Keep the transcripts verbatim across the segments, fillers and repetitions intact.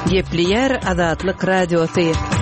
Gepleyer Azatlyk Radiosu.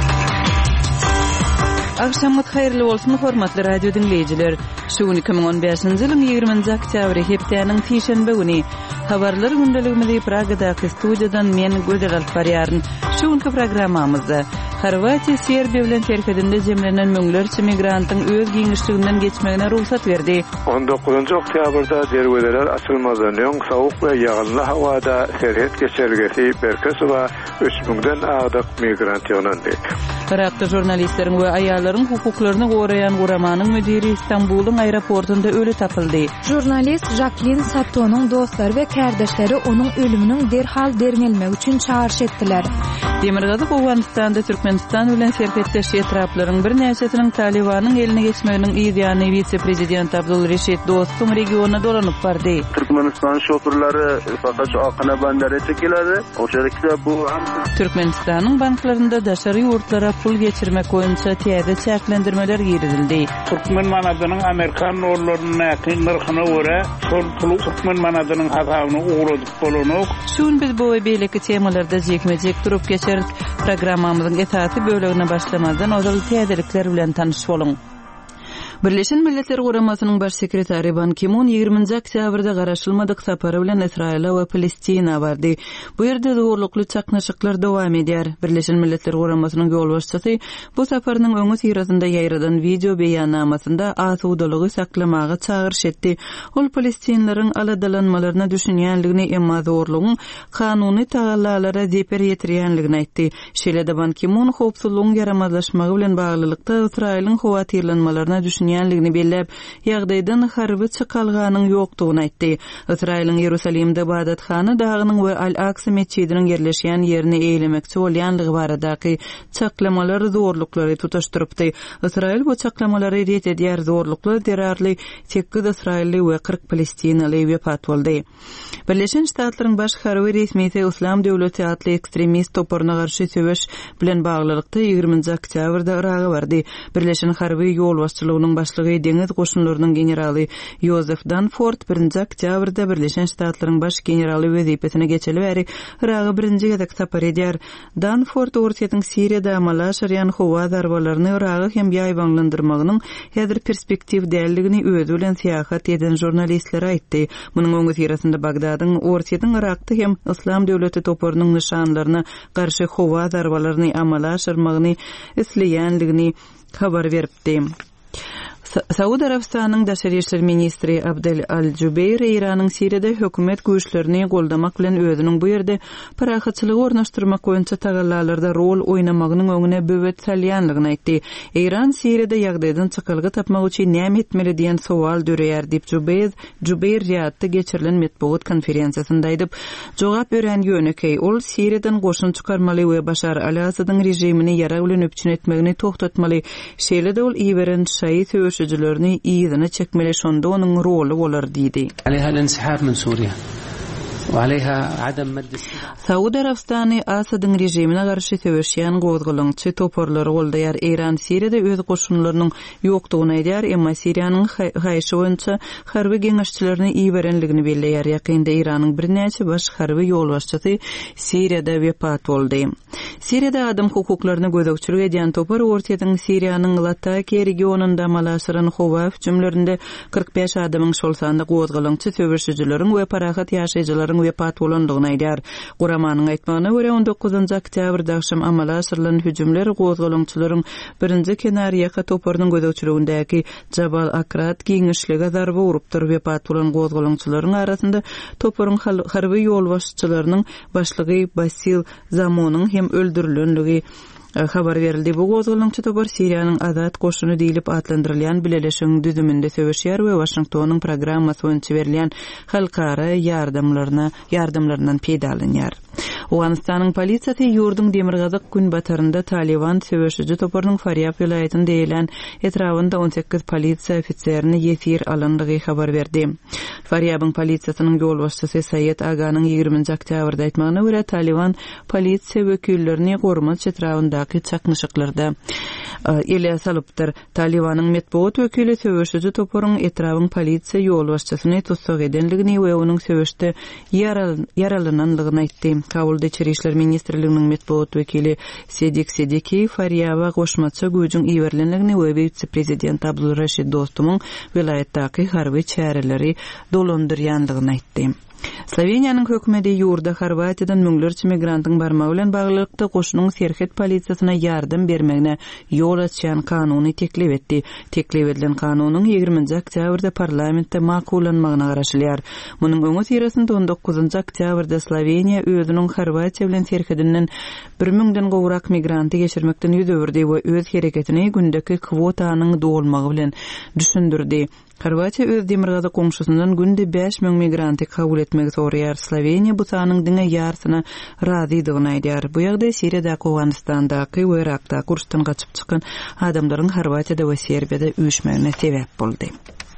Akşamyt hayrly bolsun hormatly radio dinleyijiler. Şu iki bin on beşinji ýylyň ýygrymynjy oktýabry hepdeniň tişenbe güni habarlar gündeligimizi Pragadaky studiýadan men Gözel Alparýaryn. Şu iki programmamyzda Horwatiýa Serbiýa bilen terkedinde jemlenen müňlerçe migrantyň öz giňişliginden geçmegine ruhsat berdi. on dokuzuncu oktýabrda derweler açylmadan öň sowuk we ýagynly hawada serhet geçergesi Berkesowa üç müňden agdyk migrant ýonandy. Irakda jurnalistleriň we aýallaryň hukuklaryny goraýan guramanyň müdiri Istanbulyň aeroportunda öli tapyldy. Jurnalist Jacqueline Satto'nun dostları ve kardeşleri onun ölümünün derhal derinelmek üçün çağrış ettiler. Demirgazyk Awganistanda Türkmenistan bilen serhetleş etraplaryň bir näçetiniň Talibanyň eline geçmeginiň ýa-ni vice-prezident Abdulreşit Dostum regionuna dolanyp bardy. Türkmenistan şoförleri fakat Akana bandara çekiladi. Oşerekde bu Türkmenistanyň banklarynda daşary ýurtlara pul geçirmek boýunça täze çäklendirmeler girildi. Türkmen manadynyň Amerikan orlarynyň näkin narhyna görä şol pulu Türkmen manadynyň hasabyny uğradyp bolanyk. Şun biz bu we beýleki temalarda jekmejek durup geçerik. Programmamyzyň esasy bölegine başlamadan ozal täzelikler bilen tanyş boluň. Birleşen Milletler Guramasynyň baş sekretary Ban Ki-moon ýygrymynjy oktýabrda garaşylmadyk sapary bilen Israila we Palestina bardy. Bu ýerde zorlukly çaknaşyklar dowam edýär. Birleşen Milletler Guramasynyň ýolbaşçysy bu saparynyň öňü sirasynda ýaýradan video beýannamasynda asuwdalygy saklamagy çağırş etdi. Ol Palestinlilerin aladalanmalaryna düşünýänligini emma zorlugyň kanuny tagallalara zeper ýetirýänligini aýtdy. Şeýle-de Ban Ki-moon howpsuzlygyň yaramazlaşmagy bilen baglylykda Israilyň howatyrlanmalaryna ýanlygyny bellep, ýagdaýdan harby çykalganyň ýokdugyny aýtdy. Israilyň Ýerusalimde Badatxana dagynyň we Al-Aqsa meçidiniň yerleşýän ýerini eýlemekçi bolýanlygy baradaky çaklamalar zorluklary tutaşdyrypdy. Israil bu çaklamalary ret edýär, zorluklar derarly sekiz Israilli we kırk Palestinaly wepat boldy. Birleşen Ştatlaryň baş harby resmiýeti Islam döwleti atly ekstremist toparyna garşy söwüş bilen baglylykda ýygrymynjy oktýabrda iragy bardy. Birleşen harby ýolbaşçylygynyň başlygy deňiz goşunlarynyň generaly Joseph Dunford birinji oktýabrda Birleşen Ştatlaryň baş generaly wezipetine geçeli bäri iragy birinji gezek sapar edýär. Dunford ortaýatyň Siriýada amala aşyrýan howa darbalaryny iragy hem ýaýbanlandyrmagynyň häzir perspektiv däldigini özü bilen syýahat eden jurnalistlere aýtdy. Munyň öňü sirasynda Bagdadyň ortaýatyň Irakda hem Islam döwleti toparynyň nişanlaryna garşy howa darbalaryny amala aşyrmagyny isleýänligini habar beripdi. Saudi Arabistanyň daşary işler ministri Abdel Al-Jubeir Iranyň Siriýada hökümet güýçlerini goldamak bilen özüniň bu ýerde parahatçylygy ornaşdyrmak boýunça tagallalarda rol oýnamagynyň öňüne böwet salýanlygyny aýtdy. Iran Siriýada ýagdaýdan çykylgy tapmak üçin näme etmeli diýen sowal döreýär diýip Jubeir Jubeir ýatda geçirilen metbuat konferensiýasynda aýdyp, jogap berýän ýönekey ol Siriýadan goşun çykarmaly we Başar al-Asadyň rejimini ýara bilen öpçün etmegini toktatmaly. Şeýle-de ol iýeren şaý söwüşçilerini ýygyny çekmeli, şonda onuň roly bolar diýdi. عليها الانسحاب من سوريا وعليها عدم مد Saudi Arabistany Asadyň rejimine garşy söwüşýän gozgulaňçy toparlary goldaýar. Iran Siriýada öz goşunlarynyň ýokdugyny aýdýar, emma Siriýanyň haýşy boýunça harby geňeşçilerini iýberenligini belleýär. Ýakynda Iranyň bir näçe baş harby ýolbaşçysy Siriýada wepat boldy. Siriýada adam hukuklaryny gözegçilik edýän topar ortaýatyň Siriýanyň Latakia regionunda malaşyran howa hüjümlerinde kırk beş adamyň şol sanda gozgulaňçy söwüşçileriň we parahat ýaşaýjylaryň wepat bolandygyny aýdýar. Guramanyň aýtmagyna görä on dokuzunju oktýabrda akşam amala aşyrylan hüjümler gozgulaňçylaryň birinji kenariýaka toparynyň gözegçiligindäki Jabal Akrat giňişlige zarba urup durup wepat bolan gozgulaňçylaryň arasynda toparyň harby ýolbaşçylarynyň başlygy Basil Zamonyň hem öldürilenligi habar berildi. Bu gozgulaňçy topar Siriýanyň Azat goşuny diýilip atlandyrylýan bileleşiň düzüminde söwüşýär we Washingtonyň programmasy boýunça berilýän halkara ýardamlaryna ýardamlaryndan peýdalanýar. Awganistanyň polisiýasy ýurdun Demirgazyk gün batarynda Taliban söwüşçi toparynyň Faryab vilayetinde ýelen etrafynda on sekiz polisiýa ofitserini ýesir alandygy habar berdi. Faryabyň polisiýasynyň ýolbaşçysy Sayed Aganyň ýygrymynjy oktýabrda aýtmagyna görä Taliban polisiýa wekillerini gormaç etrafyndaky çaknyşyklarda ele salypdyr. Talibanyň metbuat wekili söwüşçi toparyň etrawyň polisiýa ýolbaşçysyny tutsak edenligini we onuň söwüşde yaralananlygyny aýtdy. Kabul boldy. İçeri işler ministrliginiň medeniýet wekili Sedik Sediki Faryawa goşmaça güýjüň iýerlenligini we vice-prezident Abdulraşid Dostumyň vilayetdäki harby çäreleri dolandyrýandygyny aýtdy. Sloveniýanyň hökümeti ýurda Horwatiýadan müňlerçe migrantyň barmagy bilen baglanykda goşunyň Serhet polisiýasyna ýardym bermegine ýol açýan kanuny teklip etdi. Teklip edilen kanunyň ýygrymynjy oktýabrda parlamentde makullanmagyna garaşylýar. Munyň öňe sürýärinde on dokuzunjy oktýabrda Sloveniýa özüniň Horwatiýa bilen serhedinden bir müňden gowrak migranty geçirmekden ýüzberdi we öz hereketini gündäki kwotanyň dolmagy bilen düşündirdi. Horwatiýa öz demirgazy komşusyndan günde beş müň migranty kabul etmek zorýar. Sloveniýa bu sanyň diňe ýarsyna razydygyny aýdýar. Bu ýagdaý Siriýada, Awganistandaky we Irakda gursdan gaçyp çykan adamlaryň Horwatiýada we Serbiýada üýşmegine sebäp boldy.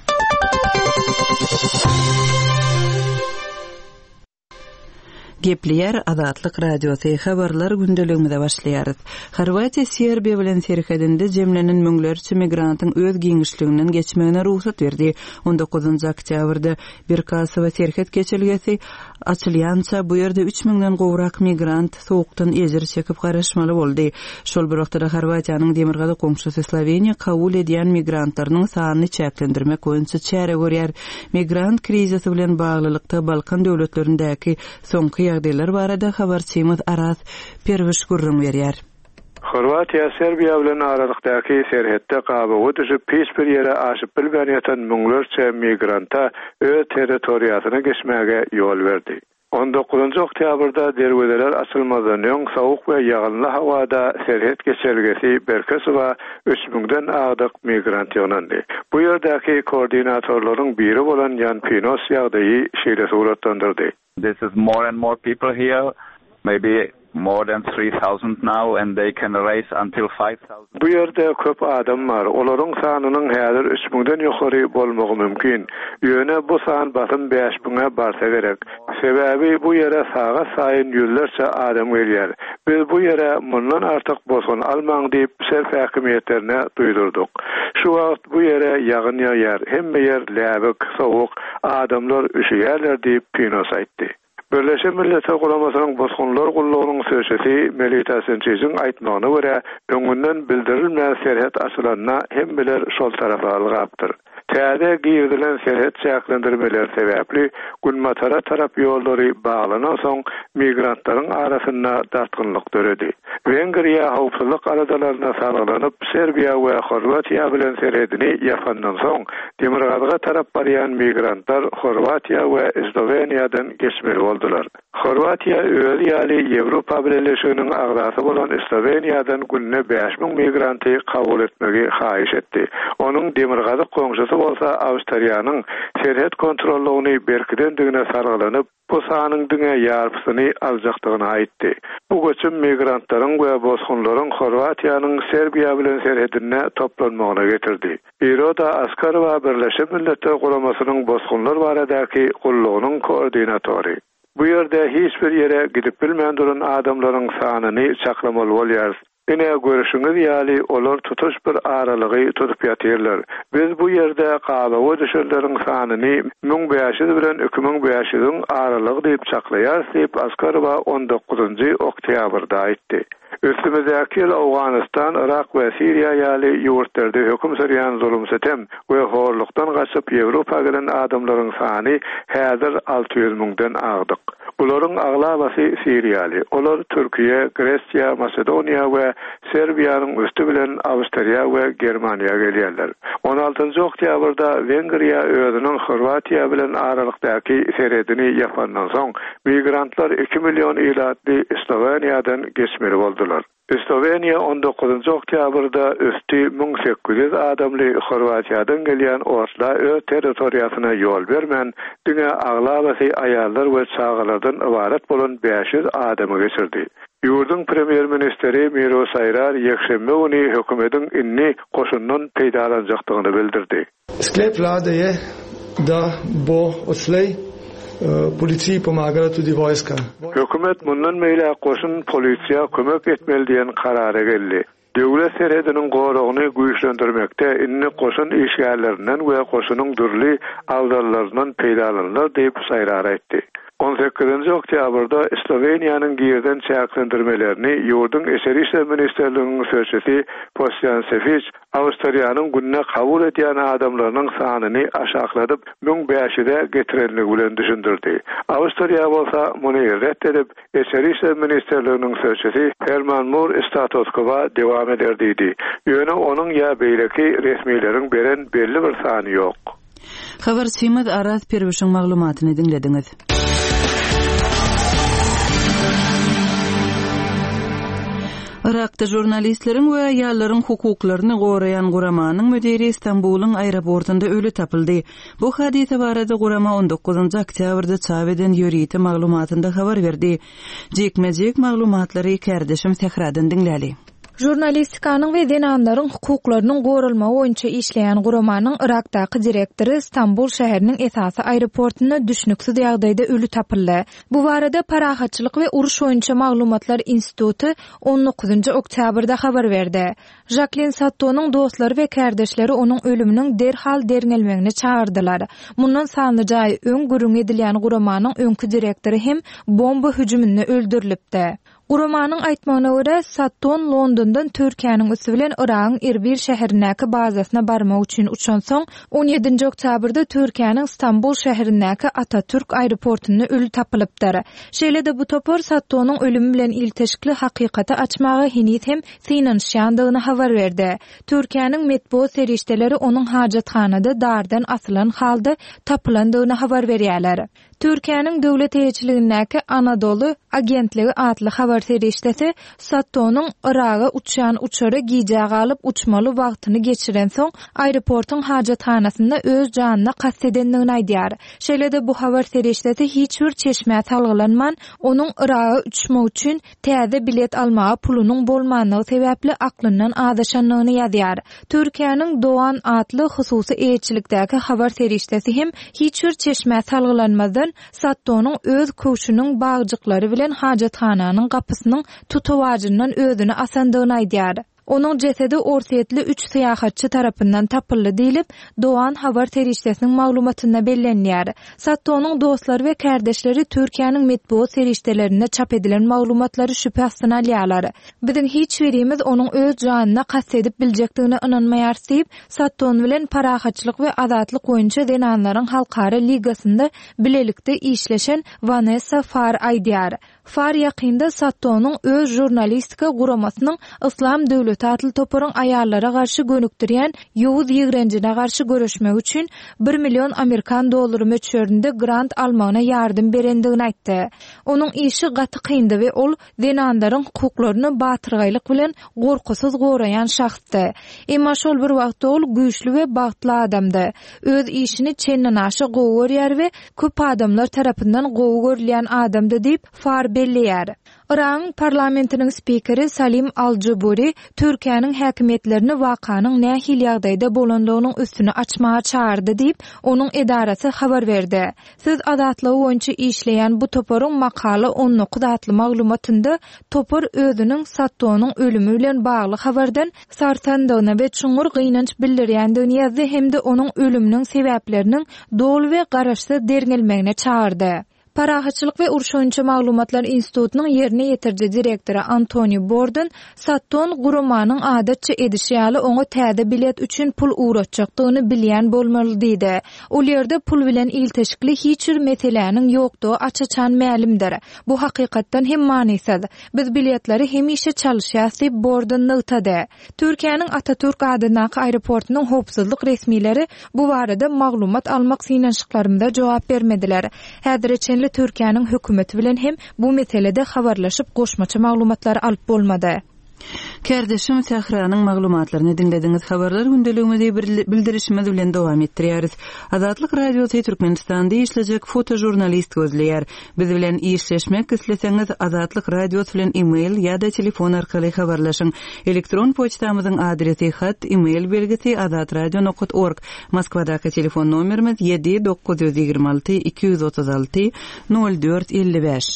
Gepleýär Azatlyk radiosy habarlar gündeliginde başlaýar. Horwatiýa Serbiýa bilen serhedinde jemlenen müňlerçe migrantyň öz giňişliginden geçmegine ruhsat berdi. on dokuzunjy oktýabrda Birkasowa serhet geçilgesi açylýança bu ýerde üç müňden gowrak migrant sowukdan ejir çekip garaşmaly boldy. Şol bir wagtda Horwatiýanyň demirgazy komşusy Sloveniýa kabul edýän migrantlarynyň sanyny çäklendirmek boýunça çäre görýär. Migrant krizisi bilen baglylykda Balkan döwletlerindäki soňky ýagdaýlar barada habarçymyz Aras Perwiş gurrun berýär. Horwatiýa Serbiýa bilen aralykdaky serhetde gabagy düşüp pis bir ýere aşyp bilbän ýatan müňlerçe migranta öz territoriýasyna geçmäge ýol berdi. on dokuzunjy oktýabrda derwedeler açylmadan öň sowuk we ýaganly hawada serhet geçergesi Berkesowa üç müňden agdyk migrant ýonandy. Bu ýerdäki koordinatorlaryň biri bolan Jan Pinos ýagdaýy şeýle suratlandyrdy. This is more and more people here, maybe more than three thousand now, and they can raise until five thousand. Bu ýerde köp adam bar. Olaryň sanynyň häzir üç müňden ýokary bolmagy mümkin. Ýöne bu san batym beş müňe barsa gerek. Sebäbi bu ýere saga saýyn ýüllerçe adam gelýär. Biz bu ýere mundan artyk bosun almaň diýip şerh häkimetlerine duýdurdyk. Şu wagt bu ýere ýagyn ýaýar, hemme ýer läbik, sowuk, adamlar üşüýärler diýip Pinos aýtdy. Birleşen Milletler Guramasynyň bosgunlar gullugynyň söýşesi Melita Sençeziň aýtmagyna görä, öňünden bildirilmän serhet açylanyna hemmeler şol tarafa algapdyr. Täze girdilen serhet çäklendirmeler sebäpli Gulmatara tarap ýollary baglanan soň migrantlaryň arasynda dartgynlyk döredi. Wengriýa howpsuzlyk aradalaryna saralanyp Serbiýa we Horwatiýa bilen serhedini ýapandan soň demirgazyga tarap barýan migrantlar Horwatiýa we Sloveniýadan geçmeli boldular. Horwatiýa öz ýaly Ýewropa Birleşiginiň agdasy bolan Sloveniýadan günne beş müň migranty kabul etmegi haýyş etdi. Onuň demirgazy komşusy bolsa Awstriýanyň serhet kontrollugyny berkidendigine sargalanyp bu sanyň diňe ýarpysyny aljakdygyny aýtdy. Bu göçüm migrantlaryň we bosgunlaryň Horwatiýanyň Serbiýa bilen serhedine toplanmagyna getirdi. Iroda Askarowa Birleşen Milletler Guramasynyň bosgunlar baradaky gullugynyň koordinatory. Bu ýerde hiç bir ýere gidip bilmän duran adamlaryň sanyny çaklamaly bolýar. Ine görüşüňiz ýaly olar tutuş bir aralygy tutup ýatyrlar. Biz bu ýerde gabagy düşenleriň sanyny müň beş ýüz bilen iki müň beş ýüzüň aralygy diýip çaklaýar diýip Askarowa on dokuzunjy oktýabrda aýtdy. Üstümüzdäki Awganistan, Irak we Siriýa ýaly ýurtlarda höküm sürýän zulüm setem we horlukdan gaçyp Ýewropa gelen adamlaryň sany häzir alty ýüz müňden agdyk. Olaryň aglabasy Siriýaly. Olar Türkiýe, Gresiýa, Makedoniýa we Serbiýanyň üstü bilen Awstriýa we Germaniýa gelýärler. on altynjy oktýabrda Wengriýa özüniň Horwatiýa bilen aralykdaky serhedini ýapandan soň migrantlar iki million ýylatly Sloveniýadan geçmeli boldular. Sloveniýa on dokuzunjy oktýabrda üstü müň sekkiz ýüz adamly Horwatiýadan gelýän ortla öz territoriýasyna ýol bermän diňe aglabasy aýallar we çagalardan ibaret bolan beş ýüz adamy geçirdi. Ýurdun premier ministeri Miro Sayrar ýekşembe güni hökümetiň inni goşundan peýdalanjakdygyny bildirdi. Sklep vlade je da bo odslej policiji pomagala tudi vojska. Hökümet mundan meýle goşun polisiýa kömek etmeli diýen karara geldi. Döwlet serhediniň gorugyny güýçlendirmekde inni goşun işgärlerinden we goşunyň dürli agdarlaryndan peýdalanlar diýip Sayrar aýtdy. on sekizinji oktýabrda Sloveniýanyň girden çäklendirmelerini ýurdun Eşeri işler ministerliginiň sözçüsi Postyan Sefic Awstriýanyň günne kabul edýän adamlarynyň sanyny aşakladyp müň beşide getirenligi bilen düşündirdi. Awstriýa bolsa muny reddedip Eşeri işler ministerliginiň sözçüsi Herman Mur statuskowa dewam ederdi. Ýöne onuň ýa beýleki resmiýlerin beren belli bir sany ýok. Habar Simad Arat Perwişiň maglumatyny dinlediňiz. Irak'ta jurnalistlerin we ýallaryň hukuklaryny gorayan guramanyň müdiri Istanbulyň aeroportunda ölü tapyldy. Bu hadise barada gurama on dokuzunçy oktýabrda çap eden ýöriti maglumatynda habar berdi. Jekmejek maglumatlary kärdeşim Sehradan dinläli. Jurnalistikaның we denanlaryň hukuklarynyň gorulmagy boýunça işleýän guramanyň Irakdaky direktori Istanbul şäheriniň esasy aeroportuna düşnüksiz ýagdaýda ölü tapyldy. Bu barada Parahatçylyk we uruş boýunça maglumatlar instituty on dokuzunçy oktýabrda habar berdi. Jacqueline Sattonyň dostlary we kärdeşleri onuň ölüminiň derhal derňelmegine çağırdylar. Mundan sanly jaý öň gürüň edilýän guramanyň öňkü direktori hem bomba hüjüminde öldürilipdi. Guramanyň aýtmagyna görä Satton Londondan Türkiýanyň üstü bilen Iragyň Erbil şäherindäki bazasyna barmak üçin uçan soň on ýedinji oktýabrda Türkiýanyň Istanbul şäherindäki Atatürk aeroportuna ölü tapylypdyr. Şeýle-de bu topar Sattonyň ölümi bilen ilteşikli hakykaty açmagy hinit hem synanşýandygyny habar berdi. Türkiýanyň medeniýet serişdeleri onuň hajathanada dardan asylan halda tapylandygyny habar berýärler. Türkiýanyň döwlet heýetçiligindäki Anadolu agentligi adly habar serişdesi Sattonyň Iraga uçýan uçary giýjäge alyp uçmaly wagtyny geçiren soň aeroportyň hajathanasynda öz janyna kastedendigini aýdýar. Şeýle-de bu habar serişdesi hiç bir çeşme salgylanman onuň Iraga uçmak üçin täze bilet almagy pulunyň bolmanlygy sebäpli aklyndan adaşanlygyny ýazýar. Türkiýanyň Doğan adly hususy heýetçilikdäki habar serişdesi hem hiç bir çeşme salgylanmadan Sattonyň öz köşüniň bagjyklary bilen hajathananyň gapysynyň tutawajyndan özüni asandygyny aýdýar. Onuň jesedi orsiýetli üç syýahatçy tarapyndan tapyldy diýilip, Doğan habar serişdesiniň maglumatynda bellenýär. Sattonyň dostlary we kärdeşleri Türkiýanyň medeniýet serişdelerinde çap edilen maglumatlary şüphe astyna alýarlar. Biziň hiç birimiz onuň öz janyna kastetip biljekdigine inanmaýar diýip, Satton bilen Parahatçylyk we azatlyk boýunça denanlaryň halkara ligasynda bilelikde işleşen Vanessa Far aýdýar. Far ýakynda Sattonyň öz jurnalistika guramasynyň Islam döwleti atly toparyň aýallara garşy gönükdirýän ýowuz ýigrencine garşy görüşmek üçin bir million Amerikan dollary möçberinde grant almagyna ýardym berendigini aýtdy. Onuň işi gaty kyndy we ol denanlaryň hukuklaryny batyrgylyk bilen gorkusuz gorayan şahsdy. Emma şol bir wagtda ol güýçli we bagtly adamdy. Öz işini çenden aşy gowy görýär we köp adamlar tarapyndan gowy görülýän adamdy diýip Far belliýär. Iran parlamentiniň spikeri Salim Al-Juburi Türkiýanyň häkimetlerini wakanyň nähil ýagdaýda bolandygynyň üstüne açmaga çağırdy diýip onuň edarasy habar berdi. Söz azatlygy boýunça işleýän bu toparyň makaly on dokuz atly maglumatynda topar özüniň Sattonyň ölümi bilen bagly habardan sarsandygyny we çuňur gynanç bildirýändigini ýazdy hemde onuň ölüminiň sebäpleriniň dol we garaşsyz derňelmegine çağırdy. Parahatçylyk we uruş boýunça maglumatlar institutynyň ýerine ýetirji direktory Antony Borden Satton guramanyň adatça edişi ýaly oňa täze bilet üçin pul uğratjakdygyny bilýän bolmaly diýdi. Ol ýerde pul bilen ilteşikli hiç bir meseleniň ýokdugy açaçan mälimdir. Bu hakykatdan hem manysyz. Biz biletleri hemişe çalyşýas diýip Borden nygtady. Türkiýanyň Atatürk adynaky aeroportunyň howpsuzlyk resmiýleri bu barada maglumat almak synanşyklarymyza jogap bermediler. Häzirçe Türkiýanyň hökümeti bilen hem bu meselede habarlaşyp goşmaça maglumatlar alyp bolmady. Kärdeşim Sehranyň maglumatlaryny dinlediňiz. Habarlar gündeligimizi bildirişimiz bilen dowam etdirýäris. Azatlyk radiosy Türkmenistanda işlejek fotojurnalist gözleýär. Biz bilen işleşmek isleseňiz Azatlyk radiosy bilen e-mail ýa-da telefon arkaly habarlaşyň. Elektron poçtamyzyň adresi hat e-mail belgisi azatradio nokta org. Moskwadaky telefon nomerimiz yedi dokuz yüz ýygrima alty iki yüz otuz alty nol dört elli beş.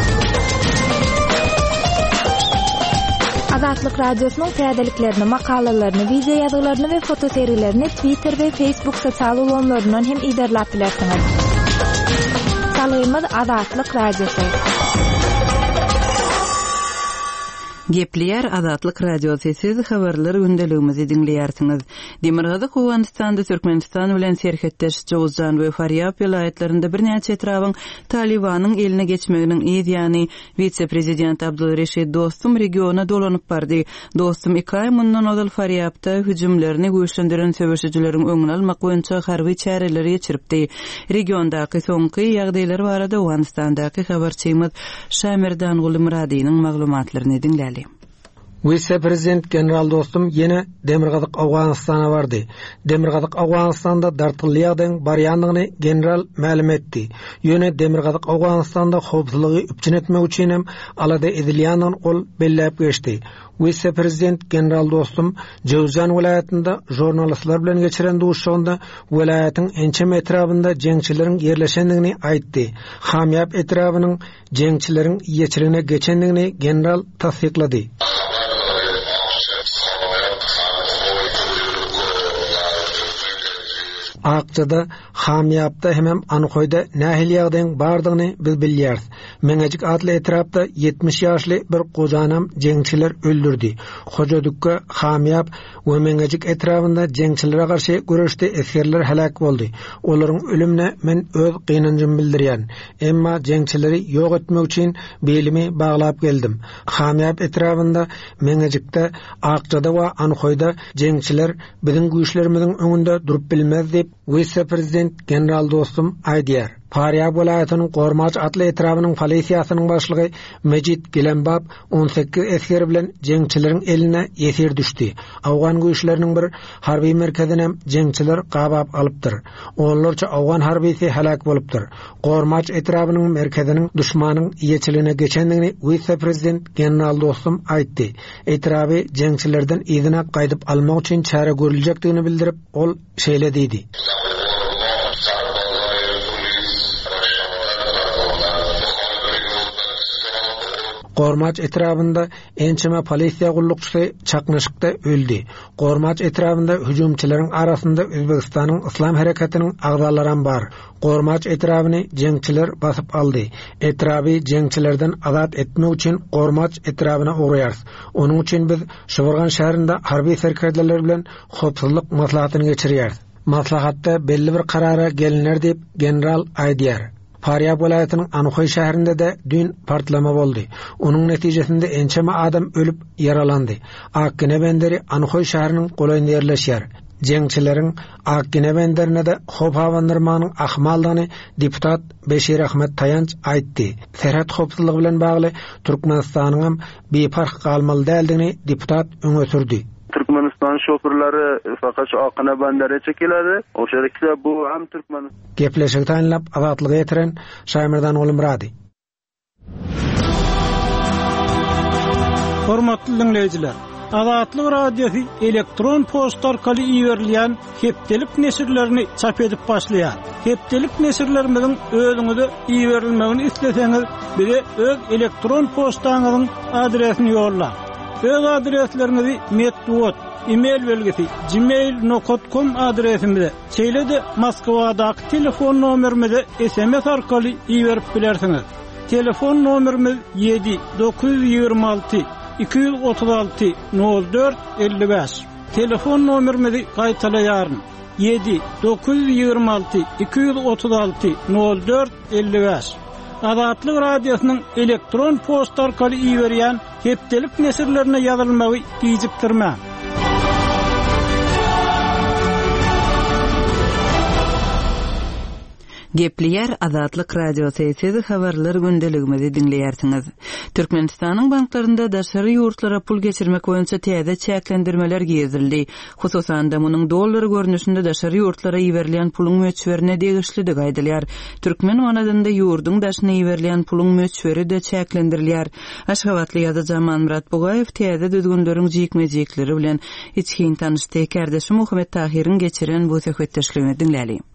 Azatlyk radiosynyň täzeliklerini, makalalaryny, video ýazgylaryny we foto seriýlerini Twitter we Facebook sosial ulanlaryndan hem iderläp bilersiňiz. Salgymyz Azatlyk Radiosu. Gepleyer Azatlyk Radiosu siz habarlar gündeligimizi dinleýärsiňiz. Demirgazy Howandystanda Türkmenistan bilen serhetdeş Jowzan we Faryab vilayetlerinde bir näçe etrawyň Talibanyň eline geçmeginiň ýa-ni vice-prezident Abdulreşid Dostum regiona dolanyp bardy. Dostum iki ay mundan odal Faryabda hüjümlerini güýçlendiren söwüşçileriň öňüne almak boýunça harby çäreleri geçiripdi. Regiondaky soňky ýagdaýlar barada Howandystandagı habarçymyz Şamirdan Gulmuradynyň maglumatlaryny dinläli. Vice-prezident general Dostum yine Demirgazyk Awganystana bardy. Demirgazyk Awganystanda dartylýagdaň barýanlygyny general ma'lum etdi. Ýöne Demirgazyk Awganystanda howpsuzlygy üpçün etmek üçin hem alada edilýän ol belläp geçdi. Vice-prezident general Dostum Jowzan vilayetinde jurnalistler bilen geçiren duşugynda vilayetin ençem etrafında jeňçileriň yerleşendigini aýtdy. Hamyap etrawynyň jeňçileriň ýeçiline geçendigini general tasdiklady. Akçada Hamyapda hemem Anykoyda nähil ýagdaýyň bardygyny biz bilýäris. Meňejik adly etrapda yetmiş ýaşly bir gojanam jeňçiler öldürdi. Hojadukka Hamyap we Meňejik etrapynda jeňçilere garşy görüşde eskerler halak boldy. Olaryň ölümine men öz gynanjymy bildirýän. Emma jeňçileri ýok etmek üçin belimi baglap geldim. Hamyap etrapynda Meňejikde Akçada we Anykoyda jeňçiler biziň güýçlerimiziň öňünde durup bilmez diýip Vice-prezident general Dostum aýdýar. Faryab vilayatynyň Gormaç atly etrawynyň polisiýasynyň başlygy Mejid Gilenbab on sekiz esker bilen jeňçileriň eline ýetir düşdi. Awgan güýçleriniň bir harby merkezine jeňçiler gabap alypdyr. Onlarça awgan harbisi halak bolupdyr. Gormaç etrawynyň merkeziniň düşmanyň ýeçiline geçendigini Vice-prezident general Dostum aýtdy. Etrawy jeňçilerden ýygyna gaýdyp almak üçin çäre görüljekdigini bildirip ol şeýle diýdi. Gormaç etrafında ençeme polisiýa gullukçysy çaknaşykda öldü. Gormaç etrafında hüjümçileriň arasında Özbegistanyň Islam harekatiniň agdalaran bar. Gormaç etrawyny jeňçiler basyp aldy. Etrawy jeňçilerden azat etmek üçin Gormaç etrawyna uğraýarys. Onuň üçin biz Şoburgan şäherinde harby serkerdeler bilen howpsuzlyk maslahatyny geçirýäris. Maslahatda belli bir karara gelinler diýip general aýdýar. Faryab vilayatynyň Anykoy şäherinde de dün partlama boldy. Onuň netijesinde ençeme adam ölüp yaralandy. Akgine benderi Anykoy şäheriniň golaýynda ýerleşýär. Jeňçileriň Akgine benderine de hop hawandyrmanyň ahmaldygyny deputat Beşir Ahmet Tayanç aýtdy. Serhat howpsuzlygy bilen bagly Türkmenistanyň hem bepark galmaly däldigini deputat öňe sürdi. Türkmenistan şoförleri fakat Akgine bendere çekiladi. O şerikde bu hem Türkmenistan. Gepleşik taýinlap azatlygy ýetiren Şaýmyrdan Gulmurady. Hormatly dinleýijiler, Azatlyk radiosu elektron posta arkaly iýerilýän hepdelik nesirlerini çap edip başlaýar. Hepdelik nesirlerimiziň özüňize iýerilmegini isleseňiz, bize öz elektron postaňyzyň adresini ýollar. Öz adreslerinizi metwot, e-mail belgisi gmail nokta com adresimize, çeýlede Moskwadaky telefon nomerimize S M S arkaly iýerip bilersiňiz. Telefon nomerimiz yedi dokuz yüz ýygrima alty iki yüz otuz alty nol dört elli beş. Telefon nomerimizi gaýtalaýaryn. yedi dokuz yüz ýygrima alty iki yüz otuz alty nol dört elli beş. Azatlyk radiosynyň elektron posta arkaly iýerýän hepdelik nesirlerine ýazylmagy gijikdirmä. Gepleyer Azatlyk Radiosu siz habarlar gündeligimizi dinleýärsiňiz. Türkmenistanyň banklarynda daşary ýurtlara pul geçirmek boýunça täze çäklendirmeler giýirildi. Hususan da munyň dollar görnüşinde daşary ýurtlara iýerilýän puluň möçberine degişlidi gaýdylýar. Türkmen manadynda ýurdun daşyna iýerilýän puluň möçberi de çäklendirilýär. Aşgabatly ýazyjy Murat Bugaýew täze düzgünleriň jikmejikleri bilen içkin tanışdy. Kardeşim Muhammed Tahiriň geçiren bu söhbetdeşligini dinläli.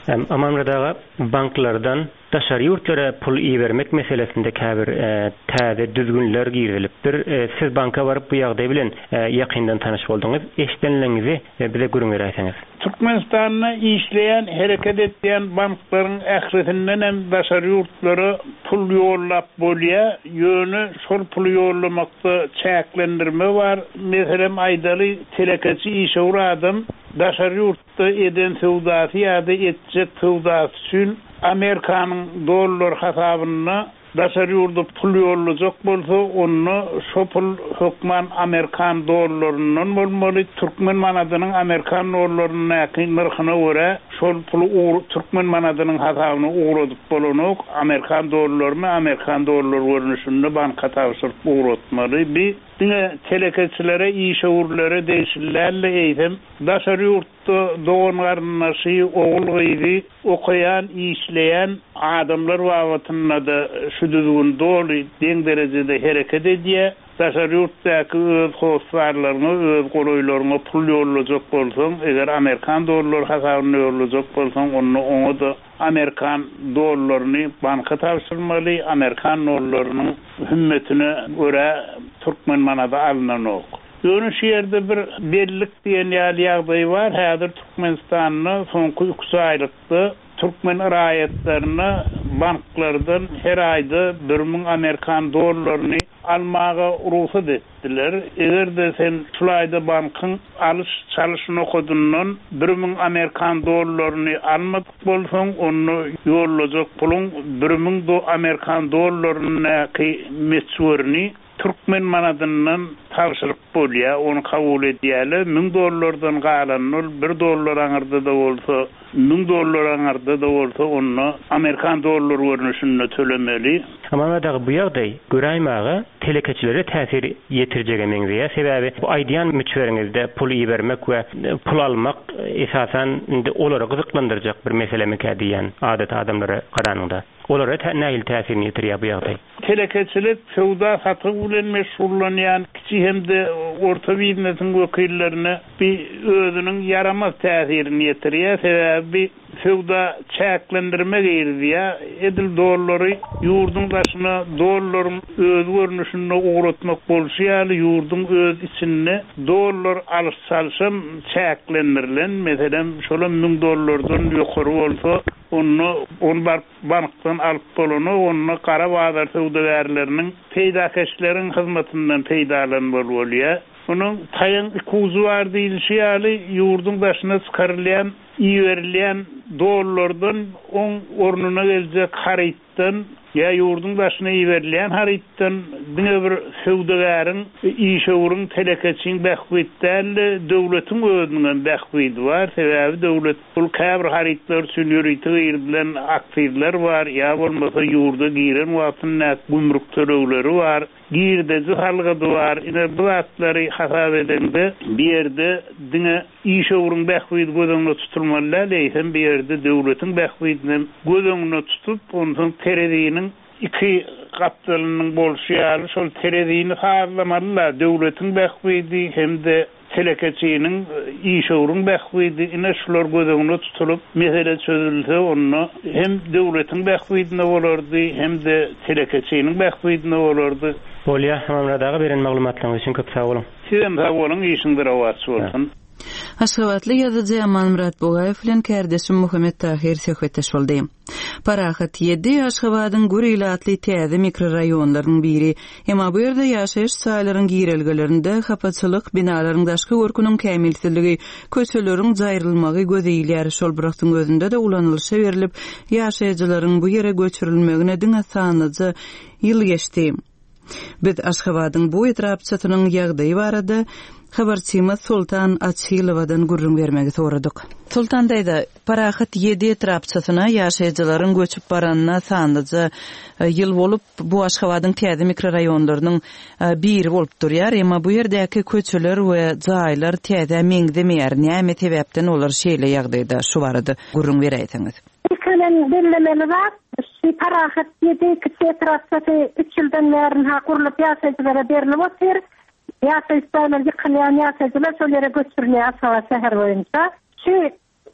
Amamradaga banklardan daşary ýurtlara pul iýermek meselesinde käbir täze düzgünler girilipdir. Siz banka baryp bu ýagdaý bilen ýakyndan tanyş bolduňyz. Eşdenleňizi bize görüň berýäsiňiz. Türkmenistanda işleyen, hareket etdiyen bankların ähretinden hem daşary ýurtlara pul ýollap bolýa, ýöne şol pul ýollamakda çäklendirme bar. Meselem aýdaly telekeçi işe adam daşary ýurtda eden sowdasy ýa-da etjek sowdasy üçin Amerikanyň dollar hasabyna daşary ýurtda pul ýollajak bolsa, onu şo pul hökman Amerikan dollarynyň bolmaly. Türkmen manadynyň Amerikan dollarynyň näkin narhyna görä şol pulu Türkmen manadynyň hasabyna uğradyp bolanok Amerikan dollaryny Amerikan dollar görnüşinde banka tapşyryp uğratmaly. Bir Dine telekeçilere, işeurlere değişillerle eýsem, daşary ýurtda doğanlarynasy oğul gyzy okuyan, işleyen adamlar wagtynda da şu düzgün doli deň derejede hereket edýär. Daşary ýurtdaky öz howsarlaryny, öz golaýlaryny pul ýollajak bolsaň, eger Amerikan dollary hasabyna ýollajak bolsaň, onu oňa da Amerikan dollaryny banka tapşyrmaly, Amerikan dollarynyň hümmetine görä Türkmen manada alınanok. Ýöne şu ýerde bir bellik diýen ýagdaý bar. Häzir Türkmenistanyň soňky üç aýlykda Türkmen raýatlaryny banklardan her aýda bir ming Amerikan dollaryny almaga ruhsat etdiler. Eger sen şulayda bankyň alış çalyşyny okudundan bir ming Amerikan dollaryny almadyk bolsaň, onu ýollajak puluň bir ming do Amerikan dollaryny meçhuryny Türkmen manadyndan tapşyryp bolýar, onu kabul edýärler. ming dollardan galanlar bir dollar aňyrda da bolsa, ming dollar aňyrda da bolsa, onu Amerikan dollar görnüşinde tölemeli. Ama da bu ýagdaý göräýmäge telekeçilere täsir ýetirjek emeňizde. Sebäbi bu aýdyan müçweriňizde pul iýermek we pul almak esasen indi olara gyzyklandyrjak bir meselemi kädiýän adat adamlara garanyňda. Olara näil täsirini ýetirýär bu ýagdaý? Telekeçilik sowda satyk bilen meşgullanýan kiçi hemde orta biznesin wekillerine bir özüniň yaramaz täsirini ýetirýär. Sebäbi sowda çäklendirme girdiýär. Edil dollary ýurdun başyna dollaryň öz görnüşinde uğratmak bolýar, ýurdun öz içinde dollar alyp-salyşam çäklendirilen, meselem şola ming dollardan ýokary bolsa, onu on bar bankdan alyp bolany, onu kara bazar sowdagarlarynyň peýdakeşleriň hyzmatynyň peýdalanmaly bolýar. Onun taýyn iki uzu bar diýilýär, ýurdun başyna çykarylýan, iýerilen dollardan on ornuna geljek harytdan ya ýurdun başyna iýerilen harytdan diňe bir sowdagaryň işeurun telekeçiň bähwitden döwletiň özüniň bähwidi bar. Sebäbi döwlet bul käbir harytlar üçin ýürüýti bilen aktivler bar, ya bolmasa ýurda giren wagtynda gümrük tölegleri bar. Girde halga duvar, ine bu atlary hasap edende bir ýerde diňe işeurun bähwidi gödüňde tutulmaly, leýsem bir ýerde döwletiň bähwidini gödüňde tutup, onuň terediýiniň iki gatlarynyň bolşýary, şol terediýini harlamalylar. Döwletiň bähwidi hemde telekeçiniň işeurun bähwidi ine şular gödüňde tutulup mesele çözülse, onu hem döwletiň bähwidine bolardy, hem de telekeçiniň bähwidine bolardy. Bolýa, hamamradaga beren maglumatlaryňyz üçin köp sag bolun. Sizem sag bolun, işiňdir awatçy bolsun. Aşgabatly ýazyjy Aman Murat Bogaýew bilen kärdeşim Muhammed Tahir söhbetdeş boldy. Parahat ýedi Aşgabatyň Gürýil atly täze mikroraýonlarynyň biri. Hema bu ýerde ýaşaýyş saýlaryň girelgelerinde hapaçylyk, binalaryň daşky görkünüň kämilsizligi, köçeleriň jaýrylmagy gözeýilýär. Şol bıraktyň özünde de ulanylşa berilip, ýaşaýjylaryň bu ýere göçürilmegine diňe sanyjy ýyl geçdi. Biz Aşgabatyň bu etrapçatynyň ýagdaýy barada habarçymyz Sultan Açylowadan gurrun bermegi soradyk. Sultan daýda, Parahat ýedi etrapçatyna ýaşaýjylaryň göçüp baranyna sanyjy ýyl bolup, bu Aşgabatyň täze mikroraýonlarynyň biri bolup durýar. Emma bu ýerdäki köçeler we jaýlar täze meňdemeýär. Näme sebäpden olar şeýle ýagdaýda şu barada gurrun berýärsiňiz? Kalan bellemeli var. Şu Parahat ýedi etrapçaty üç ýyldan beri ha gurulyp ýaşaýjylara berilip otyr. Ýaşaýjylar ýykylýan ýaşaýjylar şol ýere göçürilýär Aşgabat şäher boýunça. Şu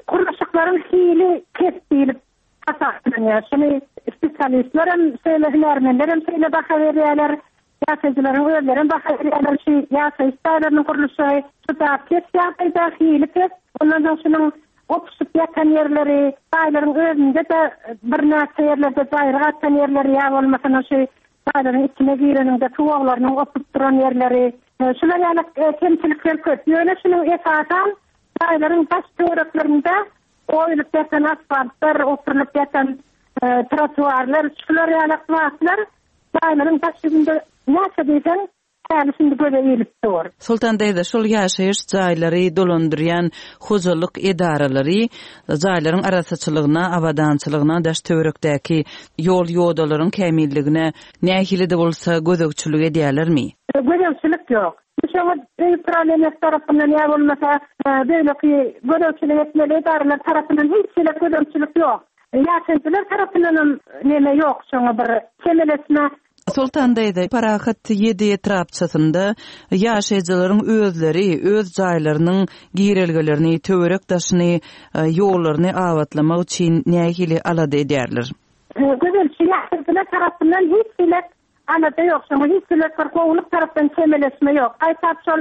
kuruluşların hili kestilip asaslanıyor. Şimdi spesialistlerim, söylehilermenlerim söyle baka veriyorlar. Yasayıcıların özlerin baka veriyorlar. Şey, yasayıcılarının kuruluşu tutar kes yasayıcı hili kes. Ondan sonra şunun opsup yatan yerleri, dayların özünde de bir nasa yerlerde dayrı atan yerleri ya olmasına şey, dayların içine girenin de tuvağlarının opup duran yerleri. Şuna yani temsilikler kötü. Yöne şunun esasen dayların baş teoreklerinde oyulup yatan asfaltlar, oturulup yatan trotuarlar, şular yani vasılar dayların baş yüzünde nasa diysen yani şimdi böyle eğilip doğru. Sultan Deyda, şol yaşayış jaýlary dolandyrýan hojalyk edaralary jaýlaryň arasaçylygına, awadançylygyna, daş töwerekdäki ýol ýodalaryň kämilligine nähili de bolsa gözegçilik edýärlermi? Gözegçilik ýok. Şoňa öýträlenler tarapyndan ýa bolmasa böyle ki gözegçilik etmeli edaralar tarapyndan hiç gözegçilik ýok. Ýaşaýjylar tarapyndan neme ýok, şoňa bir kemelesme. Sultan Deyda, Parahat yedi etrapçasında yaşayıcıların özleri, öz jaýlarynyň girelgelerini, töwerek daşyny, ýollaryny awatlamak üçin nähili alada edýärler? Gözelçi yaşayıcılar tarapyndan hiç bilet alada ýok, şoňa hiç bilet korkowluk tarapdan kemelesme ýok. Aýtap şol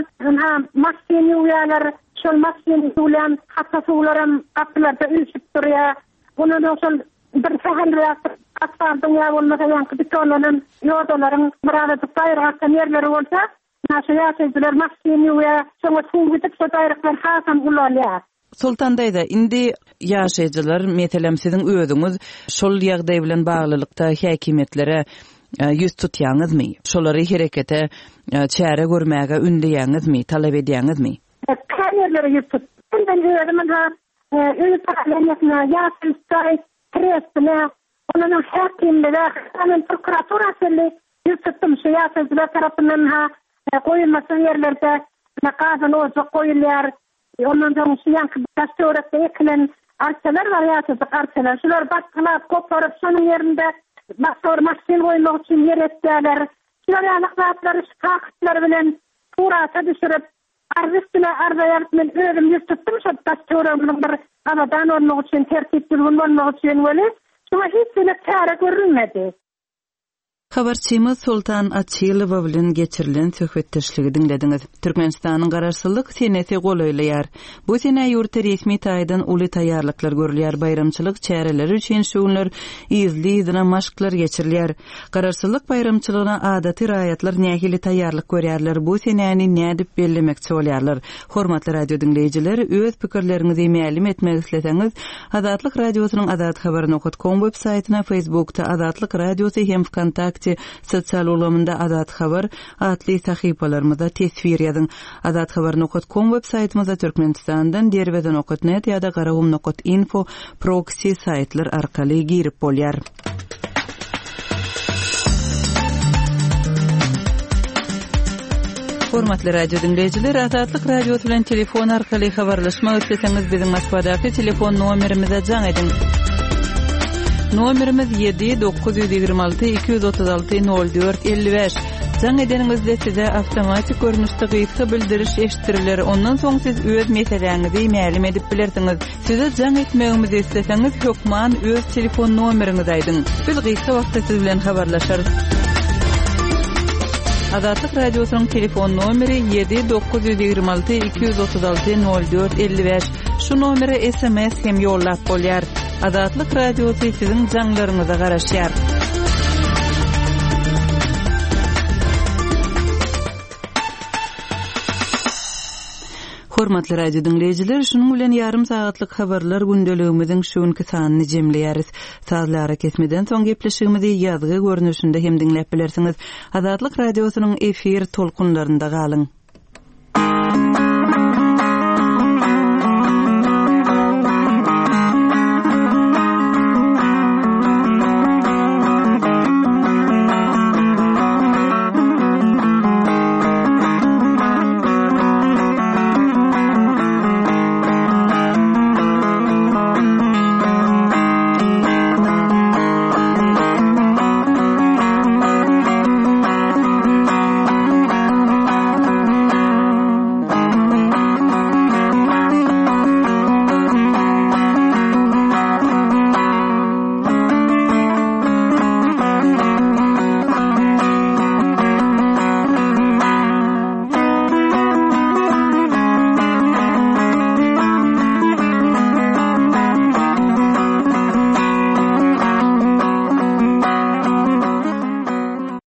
maksini uýalar, şol maksini uýan hatda suwlarym atlarda üýşüp durýar. Bundan şol bir sahal asfaltın ya olmasa yankı betonların, yodaların, burada dayrıqtan yerleri olsa, naşı yaşayıcılar maksini ya sonra suw gidip so dayrıqlar hasan ulalya. Sultan Deyda, indi yaşayıcılar, meselem sizin özüňiz şol ýagdaý bilen baglylykda häkimetlere yüz tutýaňyzmy? Şolary herekete çäre görmäge ünleýäňizmi, talap edýäňizmi? Kärlerleri yüz tut. Bundan özümiň ha, öýü parlamentyna ýa-da Kresle, onun hakimleri, onun prokuraturasıyla yüz tuttum şu yasayıcılar tarafından ha koyulması yerlerde nakazan olacak koyuluyor. Ondan sonra şu yankı taşta orası ekilen arsalar var yasayıcık arsalar. Şular baskılayıp koparıp şunun yerinde basor maksin koymak için yer ettiler. Şular yanıklatları, şakıtları bilen turata düşürüp arvistine arda yartmen ölüm yüz tuttum şu taşta orasının bir avadan olmak için, tertipli olmak için böyle. Şuna hiç bile çare görünmedi. Habarçymyz Sultan Açylowa bilen geçirilen söhbetdeşligi dinlediňiz. Türkmenistanyň garaşsylyk seneti golaýlar. Bu sene ýurtda resmi taýdan uly taýýarlyklar görülýär. Bayramçylyk çäreleri üçin şuňlar izli izine maşklar geçirilýär. Garaşsylyk bayramçylygyna adaty raýatlar nähili taýýarlyk görýärler. Bu seneni nädip bellemekçi bolýarlar. Hormatly radio dinleýijiler, öz pikirleriňizi mälim etmek isleseňiz, Azatlyk radiosynyň azat habar nokta com web saýtyna, Facebookda Azatlyk radiosu hem Kontakt sosial ulamında Azat Habar adly sahypalarymyzda tesvir ýazyň. azat habar nokta com web saýtymyzda Türkmenistandan derweden nokta net ýa-da garawum nokta info proxy saýtlar arkaly girip bolýar. Hormatly radio dinleyijiler, Azatlyk radiosu bilen telefon arkaly habarlaşmak isleseňiz biziň Moskvadaky telefon nomerimize jaň edin. Nomerimiz yedi dokuz yüz ýygrima alty iki yüz otuz alty nol dört elli beş. Jaň edeningizde size awtomatik görnüşde gysga bildiriş eşitiriler. Ondan soň siz öz meseleňizi mälim edip bilersiňiz. Size jaň etmegimizi isleseňiz, hökman öz telefon nomeriňizi aýdyň. Biz gysga wagtda siz bilen habarlaşarys. Azatlyk radiosynyň telefon nomeri yedi dokuz yüz ýygrima alty iki yüz otuz alty nol dört elli beş. Şu nomere S M S hem ýollap bolýar. Azatlyk radiosu siziň jaňlaryňyza garaşýar. Hormatly radio dinleyijiler, şunuň bilen ýarym sagatlyk habarlar gündeligimiziň şuňky sanyny jemleýäris. Sazlara kesmeden soň gepleşigimizi ýazgy görnüşinde hem dinläp bilersiňiz. Azatlyk radiosynyň efir tolkunlarynda galyň.